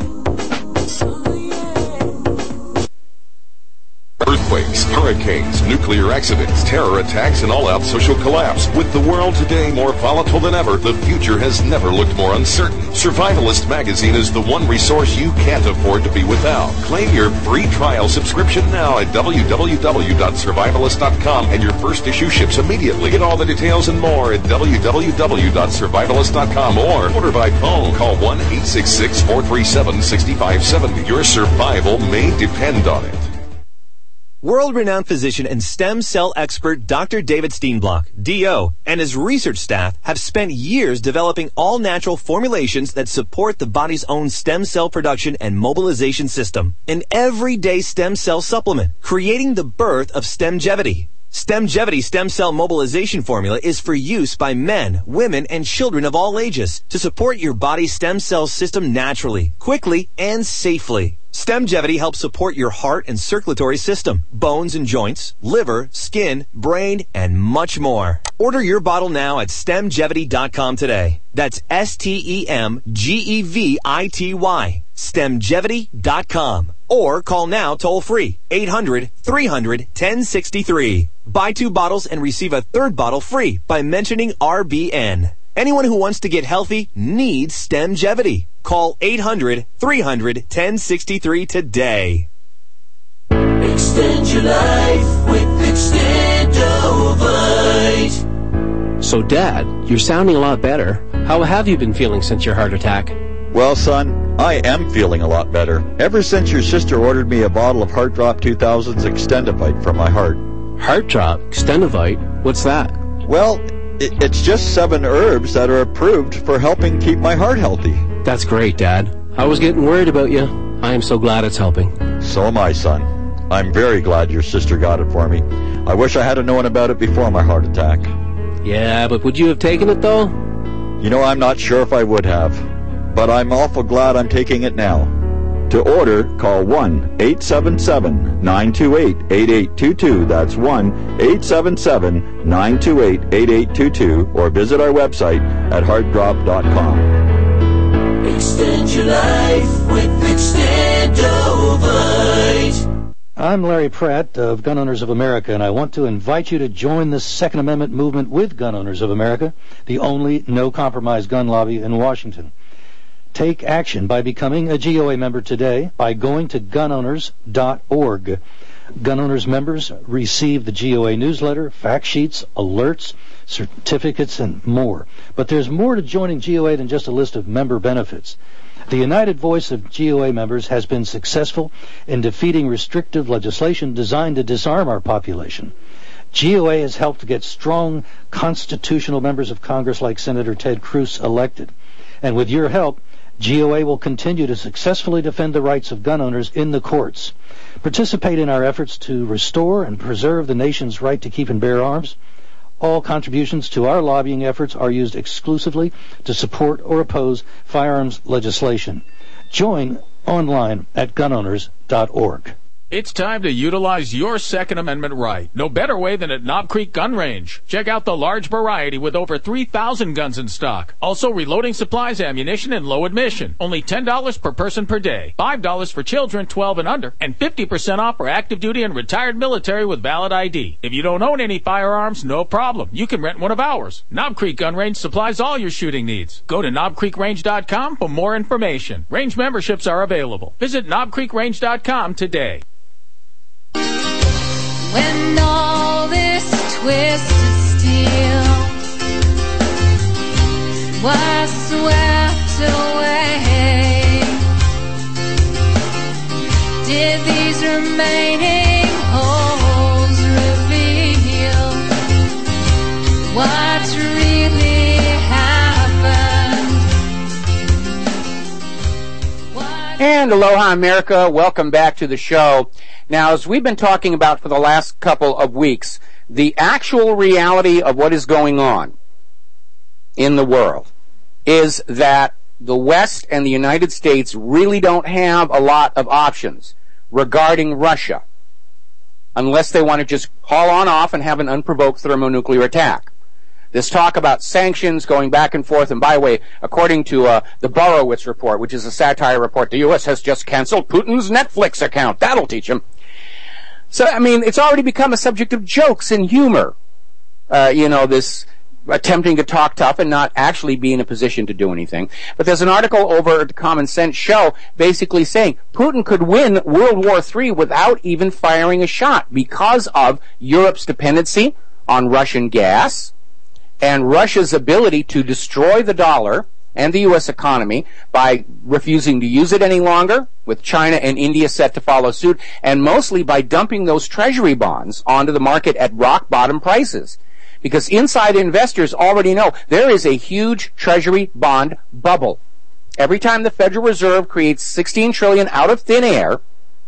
Earthquakes, hurricanes, nuclear accidents, terror attacks, and all-out social collapse. With the world today more volatile than ever, the future has never looked more uncertain. Survivalist magazine is the one resource you can't afford to be without. Claim your free trial subscription now at www.survivalist.com, and your first issue ships immediately. Get all the details and more at www.survivalist.com or order by phone. Call 1-866-437-6570. Your survival may depend on it. World-renowned physician and stem cell expert Dr. David Steenblock, DO, and his research staff have spent years developing all-natural formulations that support the body's own stem cell production and mobilization system. An everyday stem cell supplement, creating the birth of Stemgevity. Stemgevity stem cell mobilization formula is for use by men, women, and children of all ages to support your body's stem cell system naturally, quickly, and safely. Stemgevity helps support your heart and circulatory system, bones and joints, liver, skin, brain, and much more. Order your bottle now at stemgevity.com today. That's STEMGEVITY. Stemgevity.com. Or call now toll free 800-300-1063. Buy 2 bottles and receive a 3rd bottle free by mentioning RBN. Anyone who wants to get healthy needs Stemgevity. Call 800-300-1063 today. Extend your life with Extendovite. So, Dad, you're sounding a lot better. How have you been feeling since your heart attack? Well, son, I am feeling a lot better. Ever since your sister ordered me a bottle of Heart Drop 2000's Extendovite for my heart. Heart Drop? Extendovite? What's that? Well, it's just 7 herbs that are approved for helping keep my heart healthy. That's great, Dad. I was getting worried about you. I am so glad it's helping. So am I, son. I'm very glad your sister got it for me. I wish I had known about it before my heart attack. Yeah, but would you have taken it, though? You know, I'm not sure if I would have. But I'm awful glad I'm taking it now. To order, call 1-877-928-8822. That's 1-877-928-8822. Or visit our website at heartdrop.com. Extend your life with Extendovite. I'm Larry Pratt of Gun Owners of America, and I want to invite you to join the Second Amendment movement with Gun Owners of America, the only no-compromise gun lobby in Washington. Take action by becoming a GOA member today by going to gunowners.org. Gun Owners members receive the GOA newsletter, fact sheets, alerts, certificates, and more. But there's more to joining GOA than just a list of member benefits. The united voice of GOA members has been successful in defeating restrictive legislation designed to disarm our population. GOA has helped to get strong constitutional members of Congress like Senator Ted Cruz elected. And with your help, GOA will continue to successfully defend the rights of gun owners in the courts. Participate in our efforts to restore and preserve the nation's right to keep and bear arms. All contributions to our lobbying efforts are used exclusively to support or oppose firearms legislation. Join online at gunowners.org. It's time to utilize your Second Amendment right. No better way than at Knob Creek Gun Range. Check out the large variety with over 3,000 guns in stock. Also reloading supplies, ammunition, and low admission. Only $10 per person per day. $5 for children 12 and under. And 50% off for active duty and retired military with valid ID. If you don't own any firearms, no problem. You can rent one of ours. Knob Creek Gun Range supplies all your shooting needs. Go to knobcreekrange.com for more information. Range memberships are available. Visit knobcreekrange.com today. When all this twisted steel was swept away, did these remaining holes reveal what really happened? And aloha, America. Welcome back to the show. Now, as we've been talking about for the last couple of weeks, the actual reality of what is going on in the world is that the West and the United States really don't have a lot of options regarding Russia unless they want to just haul on off and have an unprovoked thermonuclear attack. This talk about sanctions going back and forth, and by the way, according to the Borowitz report, which is a satire report, the U.S. has just canceled Putin's Netflix account. That'll teach him. So, I mean, it's already become a subject of jokes and humor. This attempting to talk tough and not actually be in a position to do anything. But there's an article over at the Common Sense Show basically saying Putin could win World War III without even firing a shot because of Europe's dependency on Russian gas and Russia's ability to destroy the dollar and the U.S. economy by refusing to use it any longer, with China and India set to follow suit, and mostly by dumping those treasury bonds onto the market at rock-bottom prices. Because inside investors already know there is a huge treasury bond bubble. Every time the Federal Reserve creates $16 trillion out of thin air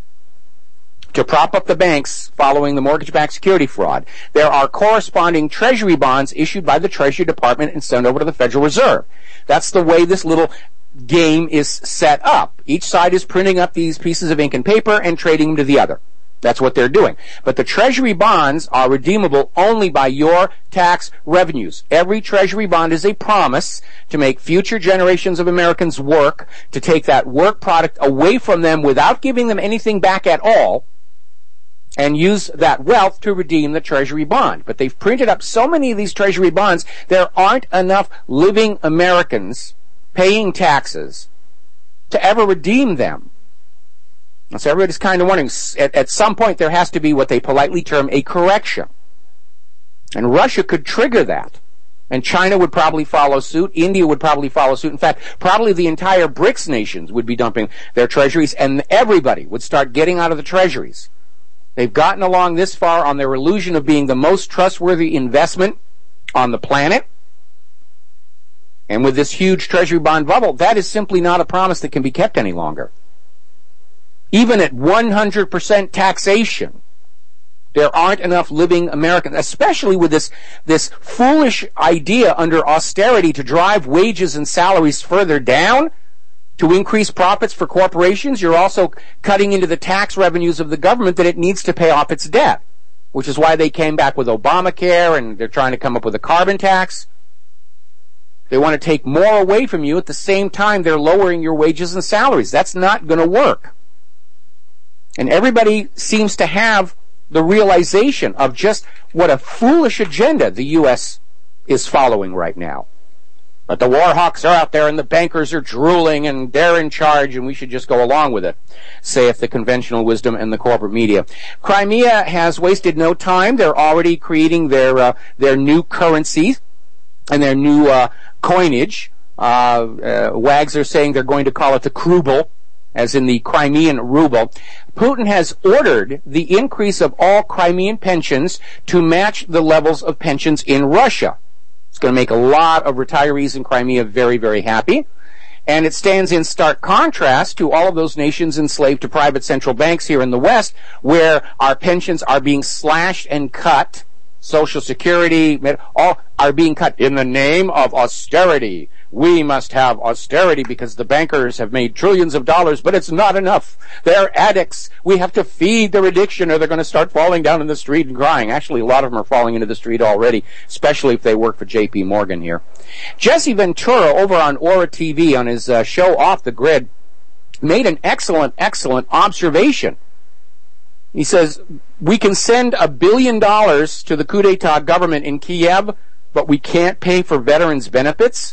to prop up the banks following the mortgage-backed security fraud, there are corresponding treasury bonds issued by the Treasury Department and sent over to the Federal Reserve. That's the way this little game is set up. Each side is printing up these pieces of ink and paper and trading them to the other. That's what they're doing. But the treasury bonds are redeemable only by your tax revenues. Every treasury bond is a promise to make future generations of Americans work, to take that work product away from them without giving them anything back at all, and use that wealth to redeem the treasury bond. But they've printed up so many of these treasury bonds, there aren't enough living Americans paying taxes to ever redeem them. And so everybody's kind of wondering, at some point there has to be what they politely term a correction. And Russia could trigger that. And China would probably follow suit. India would probably follow suit. In fact, probably the entire BRICS nations would be dumping their treasuries, and everybody would start getting out of the treasuries. They've gotten along this far on their illusion of being the most trustworthy investment on the planet. And with this huge treasury bond bubble, that is simply not a promise that can be kept any longer. Even at 100% taxation, there aren't enough living Americans, especially with this foolish idea under austerity to drive wages and salaries further down to increase profits for corporations. You're also cutting into the tax revenues of the government that it needs to pay off its debt, which is why they came back with Obamacare, and they're trying to come up with a carbon tax. They want to take more away from you at the same time they're lowering your wages and salaries. That's not going to work. And everybody seems to have the realization of just what a foolish agenda the U.S. is following right now. But the war hawks are out there and the bankers are drooling and they're in charge and we should just go along with it, saith the conventional wisdom and the corporate media. Crimea has wasted no time. They're already creating their new currency and their new coinage. Wags are saying they're going to call it the Kruble, as in the Crimean ruble. Putin has ordered the increase of all Crimean pensions to match the levels of pensions in Russia. It's going to make a lot of retirees in Crimea very, very happy. And it stands in stark contrast to all of those nations enslaved to private central banks here in the West, where our pensions are being slashed and cut. Social Security, all are being cut in the name of austerity. We must have austerity because the bankers have made trillions of dollars, but it's not enough. They're addicts. We have to feed their addiction or they're going to start falling down in the street and crying. Actually, a lot of them are falling into the street already, especially if they work for J.P. Morgan here. Jesse Ventura over on Aura TV on his show Off the Grid made an excellent observation. He says, we can send $1 billion to the coup d'etat government in Kiev, but we can't pay for veterans' benefits.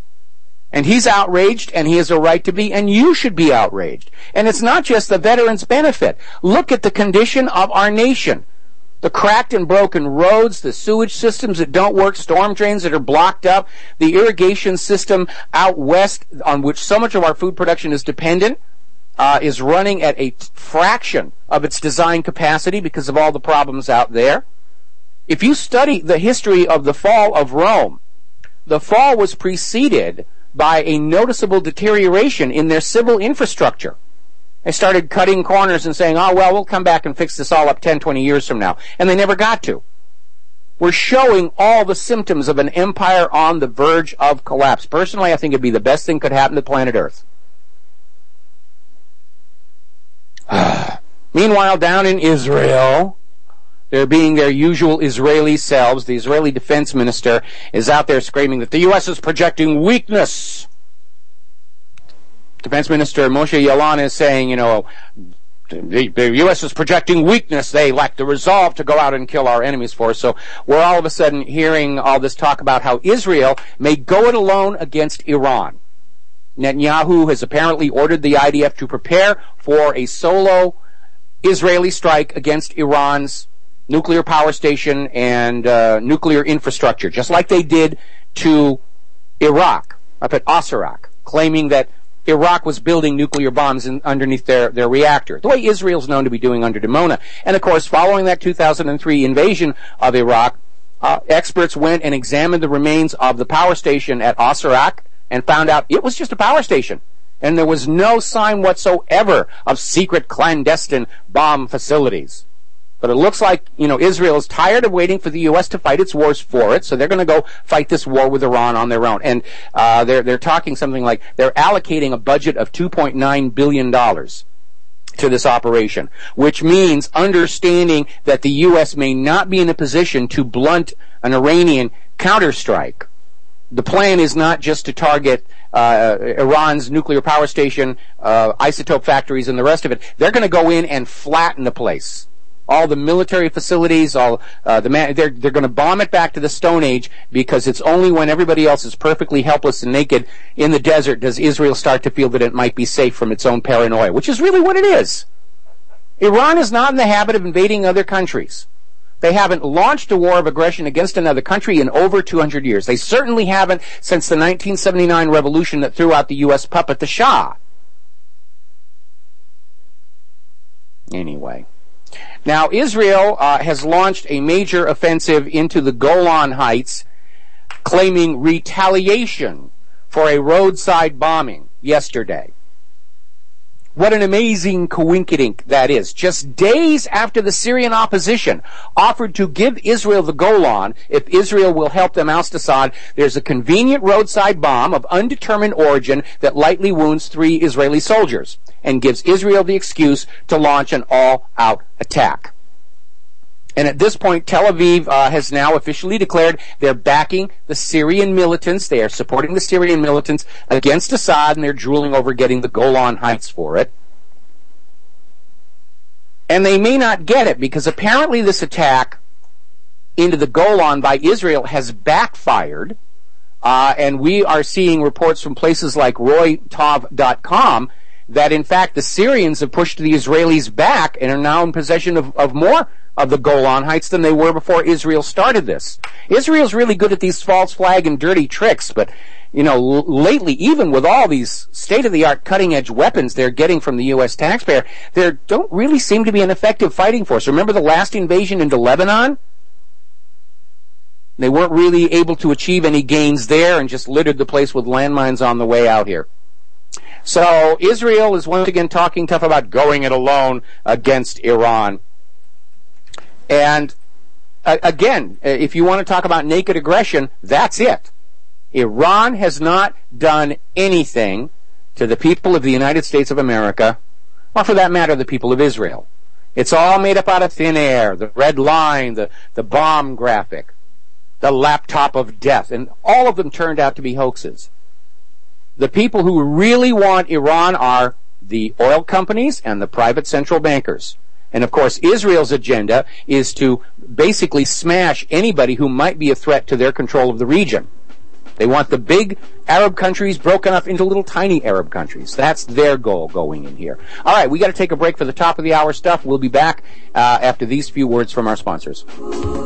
And he's outraged, and he has a right to be, and you should be outraged. And it's not just the veterans' benefit. Look at the condition of our nation. The cracked and broken roads, the sewage systems that don't work, storm drains that are blocked up, the irrigation system out west on which so much of our food production is dependent, is running at a fraction of its design capacity because of all the problems out there. If you study the history of the fall of Rome, the fall was preceded by a noticeable deterioration in their civil infrastructure. They started cutting corners and saying, oh, well, we'll come back and fix this all up 10, 20 years from now. And they never got to. We're showing all the symptoms of an empire on the verge of collapse. Personally, I think it'd be the best thing could happen to planet Earth. Meanwhile, down in Israel, they're being their usual Israeli selves. The Israeli defense minister is out there screaming that the U.S. is projecting weakness. Defense Minister Moshe Yaalon is saying, the U.S. is projecting weakness. They lack the resolve to go out and kill our enemies for us. So we're all of a sudden hearing all this talk about how Israel may go it alone against Iran. Netanyahu has apparently ordered the IDF to prepare for a solo Israeli strike against Iran's nuclear power station and nuclear infrastructure, just like they did to Iraq, up at Osirak, claiming that Iraq was building nuclear bombs underneath their reactor, the way Israel's known to be doing under Dimona. And of course, following that 2003 invasion of Iraq, experts went and examined the remains of the power station at Osirak and found out it was just a power station. And there was no sign whatsoever of secret clandestine bomb facilities. But it looks like, Israel is tired of waiting for the U.S. to fight its wars for it, so they're going to go fight this war with Iran on their own. And they're talking something like they're allocating a budget of $2.9 billion to this operation, which means understanding that the U.S. may not be in a position to blunt an Iranian counterstrike. The plan is not just to target Iran's nuclear power station, isotope factories, and the rest of it. They're going to go in and flatten the place. All the military facilities, they're going to bomb it back to the Stone Age, because it's only when everybody else is perfectly helpless and naked in the desert does Israel start to feel that it might be safe from its own paranoia, which is really what it is. Iran is not in the habit of invading other countries. They haven't launched a war of aggression against another country in over 200 years. They certainly haven't since the 1979 revolution that threw out the U.S. puppet, the Shah. Anyway. Now, Israel has launched a major offensive into the Golan Heights, claiming retaliation for a roadside bombing yesterday. What an amazing coinkydink that is. Just days after the Syrian opposition offered to give Israel the Golan if Israel will help them oust Assad, there's a convenient roadside bomb of undetermined origin that lightly wounds 3 Israeli soldiers and gives Israel the excuse to launch an all-out attack. And at this point, Tel Aviv has now officially declared they're backing the Syrian militants. They are supporting the Syrian militants against Assad, and they're drooling over getting the Golan Heights for it. And they may not get it, because apparently this attack into the Golan by Israel has backfired. And we are seeing reports from places like RoyTov.com that, in fact, the Syrians have pushed the Israelis back and are now in possession of more of the Golan Heights than they were before Israel started this. Israel's really good at these false flag and dirty tricks, but, lately, even with all these state-of-the-art cutting-edge weapons they're getting from the U.S. taxpayer, there don't really seem to be an effective fighting force. Remember the last invasion into Lebanon? They weren't really able to achieve any gains there and just littered the place with landmines on the way out here. So Israel is once again talking tough about going it alone against Iran. And again, if you want to talk about naked aggression, that's it. Iran has not done anything to the people of the United States of America, or for that matter, the people of Israel. It's all made up out of thin air, the red line, the bomb graphic, the laptop of death, and all of them turned out to be hoaxes. The people who really want Iran are the oil companies and the private central bankers. And of course, Israel's agenda is to basically smash anybody who might be a threat to their control of the region. They want the big Arab countries broken up into little tiny Arab countries. That's their goal going in here. All right, we got to take a break for the top of the hour stuff. We'll be back after these few words from our sponsors.